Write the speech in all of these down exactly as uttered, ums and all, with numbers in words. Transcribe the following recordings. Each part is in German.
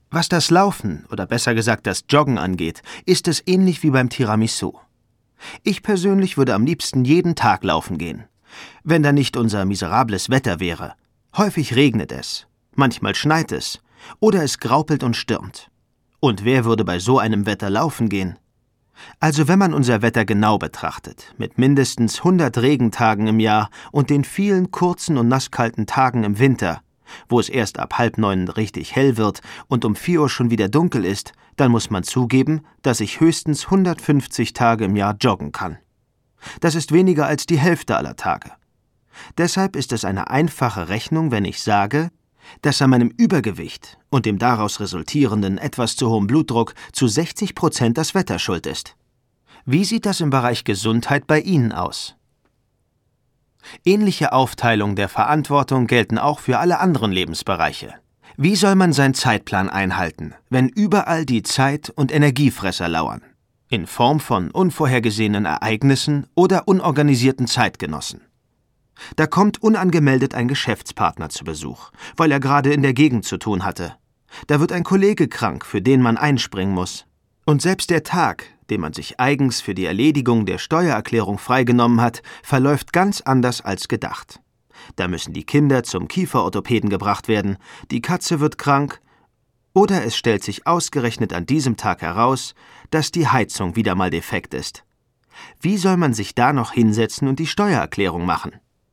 Was das Laufen oder besser gesagt das Joggen angeht, ist es ähnlich wie beim Tiramisu. Ich persönlich würde am liebsten jeden Tag laufen gehen, wenn da nicht unser miserables Wetter wäre. Häufig regnet es, manchmal schneit es oder es graupelt und stürmt. Und wer würde bei so einem Wetter laufen gehen? Also wenn man unser Wetter genau betrachtet, mit mindestens hundert Regentagen im Jahr und den vielen kurzen und nasskalten Tagen im Winter, wo es erst ab halb neun richtig hell wird und um vier Uhr schon wieder dunkel ist, dann muss man zugeben, dass ich höchstens hundertfünfzig Tage im Jahr joggen kann. Das ist weniger als die Hälfte aller Tage. Deshalb ist es eine einfache Rechnung, wenn ich sage, dass an meinem Übergewicht und dem daraus resultierenden etwas zu hohen Blutdruck zu sechzig Prozent das Wetter schuld ist. Wie sieht das im Bereich Gesundheit bei Ihnen aus? Ähnliche Aufteilung der Verantwortung gelten auch für alle anderen Lebensbereiche. Wie soll man seinen Zeitplan einhalten, wenn überall die Zeit- und Energiefresser lauern? In Form von unvorhergesehenen Ereignissen oder unorganisierten Zeitgenossen. Da kommt unangemeldet ein Geschäftspartner zu Besuch, weil er gerade in der Gegend zu tun hatte. Da wird ein Kollege krank, für den man einspringen muss. Und selbst der Tag, den man sich eigens für die Erledigung der Steuererklärung freigenommen hat, verläuft ganz anders als gedacht. Da müssen die Kinder zum Kieferorthopäden gebracht werden, die Katze wird krank, oder es stellt sich ausgerechnet an diesem Tag heraus, dass die Heizung wieder mal defekt ist. Wie soll man sich da noch hinsetzen und die Steuererklärung machen?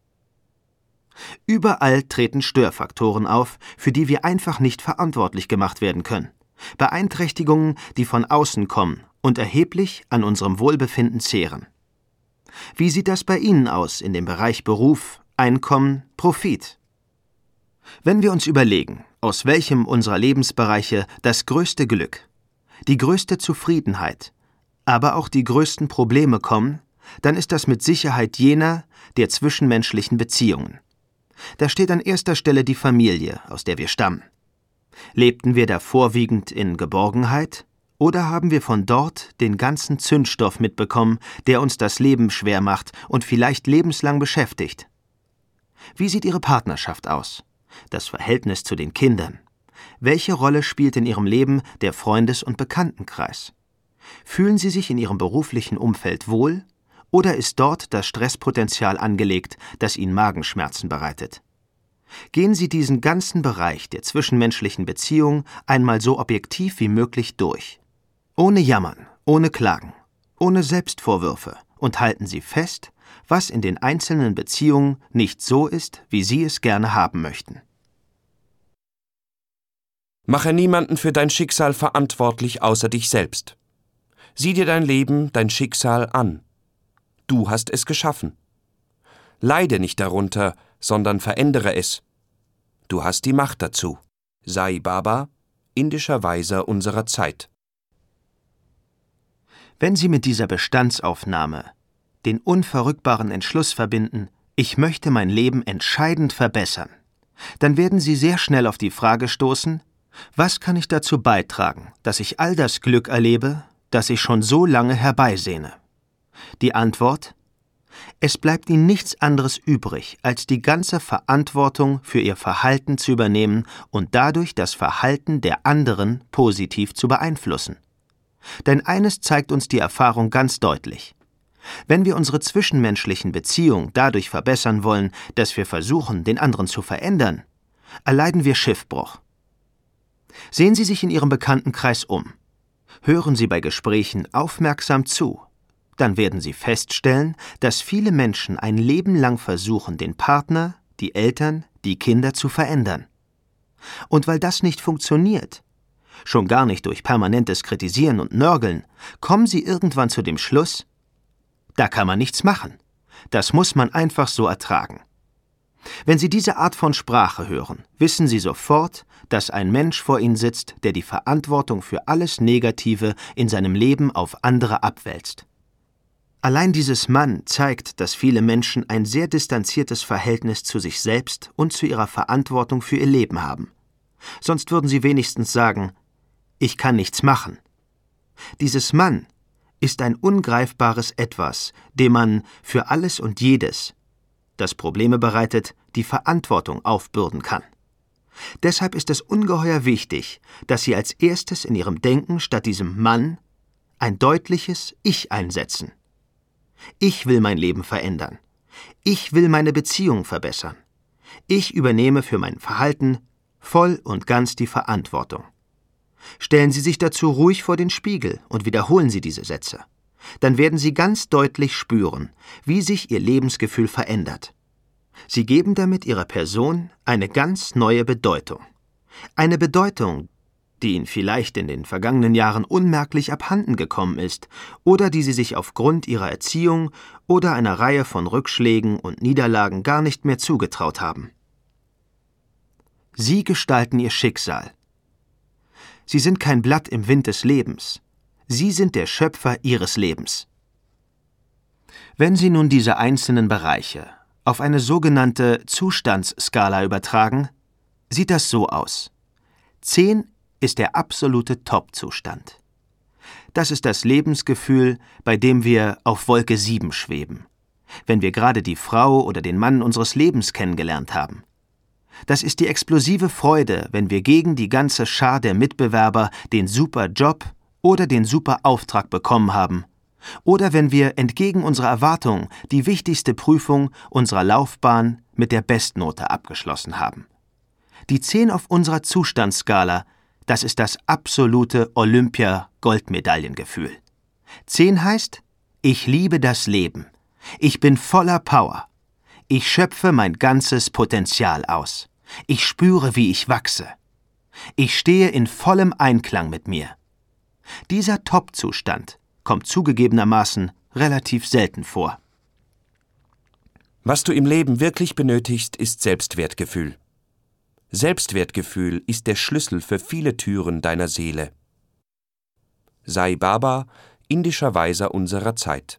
Überall treten Störfaktoren auf, für die wir einfach nicht verantwortlich gemacht werden können. Beeinträchtigungen, die von außen kommen und erheblich an unserem Wohlbefinden zehren. Wie sieht das bei Ihnen aus in dem Bereich Beruf, Einkommen, Profit? Wenn wir uns überlegen, aus welchem unserer Lebensbereiche das größte Glück, die größte Zufriedenheit, aber auch die größten Probleme kommen, dann ist das mit Sicherheit jener der zwischenmenschlichen Beziehungen. Da steht an erster Stelle die Familie, aus der wir stammen. Lebten wir da vorwiegend in Geborgenheit oder haben wir von dort den ganzen Zündstoff mitbekommen, der uns das Leben schwer macht und vielleicht lebenslang beschäftigt? Wie sieht Ihre Partnerschaft aus? Das Verhältnis zu den Kindern? Welche Rolle spielt in Ihrem Leben der Freundes- und Bekanntenkreis? Fühlen Sie sich in Ihrem beruflichen Umfeld wohl? Oder ist dort das Stresspotenzial angelegt, das Ihnen Magenschmerzen bereitet? Gehen Sie diesen ganzen Bereich der zwischenmenschlichen Beziehung einmal so objektiv wie möglich durch. Ohne Jammern, ohne Klagen, ohne Selbstvorwürfe und halten Sie fest, was in den einzelnen Beziehungen nicht so ist, wie Sie es gerne haben möchten. Mache niemanden für dein Schicksal verantwortlich außer dich selbst. Sieh dir dein Leben, dein Schicksal an. Du hast es geschaffen. Leide nicht darunter, sondern verändere es. Du hast die Macht dazu. Sai Baba, indischer Weiser unserer Zeit. Wenn Sie mit dieser Bestandsaufnahme den unverrückbaren Entschluss verbinden, ich möchte mein Leben entscheidend verbessern, dann werden Sie sehr schnell auf die Frage stoßen, was kann ich dazu beitragen, dass ich all das Glück erlebe, das ich schon so lange herbeisehne? Die Antwort: Es bleibt Ihnen nichts anderes übrig, als die ganze Verantwortung für Ihr Verhalten zu übernehmen und dadurch das Verhalten der anderen positiv zu beeinflussen. Denn eines zeigt uns die Erfahrung ganz deutlich. Wenn wir unsere zwischenmenschlichen Beziehungen dadurch verbessern wollen, dass wir versuchen, den anderen zu verändern, erleiden wir Schiffbruch. Sehen Sie sich in Ihrem Bekanntenkreis um. Hören Sie bei Gesprächen aufmerksam zu. Dann werden Sie feststellen, dass viele Menschen ein Leben lang versuchen, den Partner, die Eltern, die Kinder zu verändern. Und weil das nicht funktioniert, schon gar nicht durch permanentes Kritisieren und Nörgeln, kommen Sie irgendwann zu dem Schluss, da kann man nichts machen. Das muss man einfach so ertragen. Wenn Sie diese Art von Sprache hören, wissen Sie sofort, dass ein Mensch vor Ihnen sitzt, der die Verantwortung für alles Negative in seinem Leben auf andere abwälzt. Allein dieses Mann zeigt, dass viele Menschen ein sehr distanziertes Verhältnis zu sich selbst und zu ihrer Verantwortung für ihr Leben haben. Sonst würden sie wenigstens sagen, ich kann nichts machen. Dieses Mann ist ein ungreifbares Etwas, dem man für alles und jedes, das Probleme bereitet, die Verantwortung aufbürden kann. Deshalb ist es ungeheuer wichtig, dass Sie als erstes in Ihrem Denken statt diesem Mann ein deutliches Ich einsetzen. Ich will mein Leben verändern. Ich will meine Beziehung verbessern. Ich übernehme für mein Verhalten voll und ganz die Verantwortung. Stellen Sie sich dazu ruhig vor den Spiegel und wiederholen Sie diese Sätze. Dann werden Sie ganz deutlich spüren, wie sich Ihr Lebensgefühl verändert. Sie geben damit Ihrer Person eine ganz neue Bedeutung. Eine Bedeutung, die Ihnen vielleicht in den vergangenen Jahren unmerklich abhanden gekommen ist oder die Sie sich aufgrund Ihrer Erziehung oder einer Reihe von Rückschlägen und Niederlagen gar nicht mehr zugetraut haben. Sie gestalten Ihr Schicksal. Sie sind kein Blatt im Wind des Lebens. Sie sind der Schöpfer Ihres Lebens. Wenn Sie nun diese einzelnen Bereiche auf eine sogenannte Zustandsskala übertragen, sieht das so aus. zehn ist der absolute Top-Zustand. Das ist das Lebensgefühl, bei dem wir auf Wolke sieben schweben, wenn wir gerade die Frau oder den Mann unseres Lebens kennengelernt haben. Das ist die explosive Freude, wenn wir gegen die ganze Schar der Mitbewerber den super Job oder den super Auftrag bekommen haben, oder wenn wir entgegen unserer Erwartung die wichtigste Prüfung unserer Laufbahn mit der Bestnote abgeschlossen haben. Die zehn auf unserer Zustandsskala, das ist das absolute Olympia-Goldmedaillengefühl. zehn heißt, ich liebe das Leben. Ich bin voller Power. Ich schöpfe mein ganzes Potenzial aus. Ich spüre, wie ich wachse. Ich stehe in vollem Einklang mit mir. Dieser Top-Zustand kommt zugegebenermaßen relativ selten vor. Was du im Leben wirklich benötigst, ist Selbstwertgefühl. Selbstwertgefühl ist der Schlüssel für viele Türen deiner Seele. Sai Baba, indischer Weiser unserer Zeit.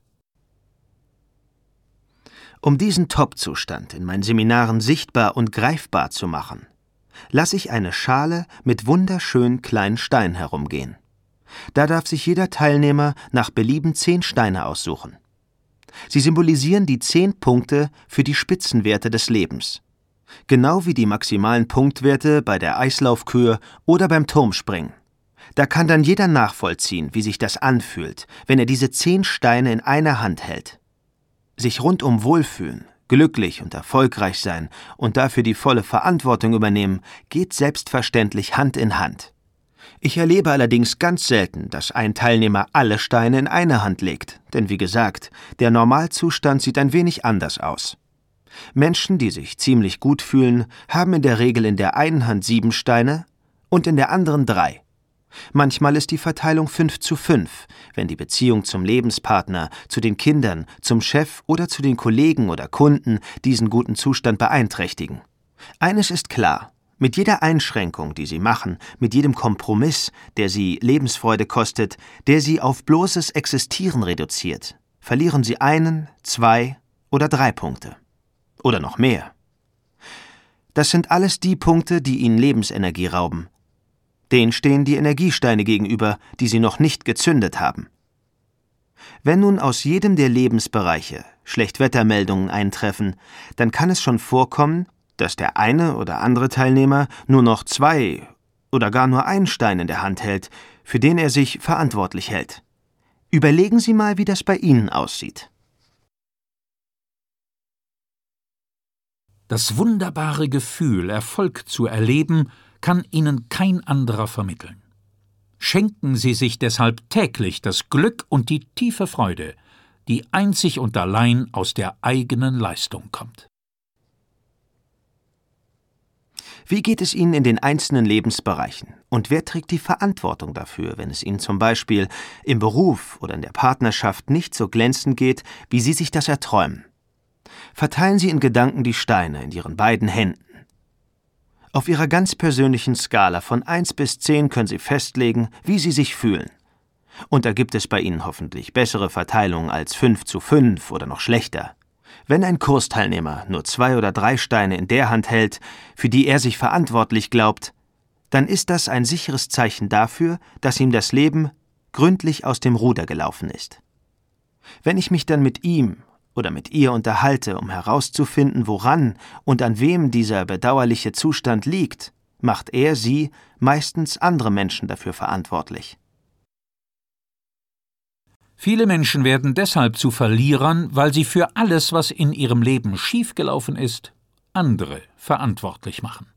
Um diesen Top-Zustand in meinen Seminaren sichtbar und greifbar zu machen, lasse ich eine Schale mit wunderschönen kleinen Steinen herumgehen. Da darf sich jeder Teilnehmer nach Belieben zehn Steine aussuchen. Sie symbolisieren die zehn Punkte für die Spitzenwerte des Lebens. Genau wie die maximalen Punktwerte bei der Eislaufkür oder beim Turmspringen. Da kann dann jeder nachvollziehen, wie sich das anfühlt, wenn er diese zehn Steine in einer Hand hält. Sich rundum wohlfühlen, glücklich und erfolgreich sein und dafür die volle Verantwortung übernehmen, geht selbstverständlich Hand in Hand. Ich erlebe allerdings ganz selten, dass ein Teilnehmer alle Steine in eine Hand legt, denn wie gesagt, der Normalzustand sieht ein wenig anders aus. Menschen, die sich ziemlich gut fühlen, haben in der Regel in der einen Hand sieben Steine und in der anderen drei. Manchmal ist die Verteilung fünf zu fünf, wenn die Beziehung zum Lebenspartner, zu den Kindern, zum Chef oder zu den Kollegen oder Kunden diesen guten Zustand beeinträchtigen. Eines ist klar: Mit jeder Einschränkung, die Sie machen, mit jedem Kompromiss, der Sie Lebensfreude kostet, der Sie auf bloßes Existieren reduziert, verlieren Sie einen, zwei oder drei Punkte. Oder noch mehr. Das sind alles die Punkte, die Ihnen Lebensenergie rauben. Denen stehen die Energiesteine gegenüber, die Sie noch nicht gezündet haben. Wenn nun aus jedem der Lebensbereiche Schlechtwettermeldungen eintreffen, dann kann es schon vorkommen, dass der eine oder andere Teilnehmer nur noch zwei oder gar nur einen Stein in der Hand hält, für den er sich verantwortlich hält. Überlegen Sie mal, wie das bei Ihnen aussieht. Das wunderbare Gefühl, Erfolg zu erleben, kann Ihnen kein anderer vermitteln. Schenken Sie sich deshalb täglich das Glück und die tiefe Freude, die einzig und allein aus der eigenen Leistung kommt. Wie geht es Ihnen in den einzelnen Lebensbereichen? Und wer trägt die Verantwortung dafür, wenn es Ihnen zum Beispiel im Beruf oder in der Partnerschaft nicht so glänzend geht, wie Sie sich das erträumen? Verteilen Sie in Gedanken die Steine in Ihren beiden Händen. Auf Ihrer ganz persönlichen Skala von eins bis zehn können Sie festlegen, wie Sie sich fühlen. Und da gibt es bei Ihnen hoffentlich bessere Verteilungen als fünf zu fünf oder noch schlechter. Wenn ein Kursteilnehmer nur zwei oder drei Steine in der Hand hält, für die er sich verantwortlich glaubt, dann ist das ein sicheres Zeichen dafür, dass ihm das Leben gründlich aus dem Ruder gelaufen ist. Wenn ich mich dann mit ihm oder mit ihr unterhalte, um herauszufinden, woran und an wem dieser bedauerliche Zustand liegt, macht er sie, meistens andere Menschen dafür verantwortlich. Viele Menschen werden deshalb zu Verlierern, weil sie für alles, was in ihrem Leben schiefgelaufen ist, andere verantwortlich machen.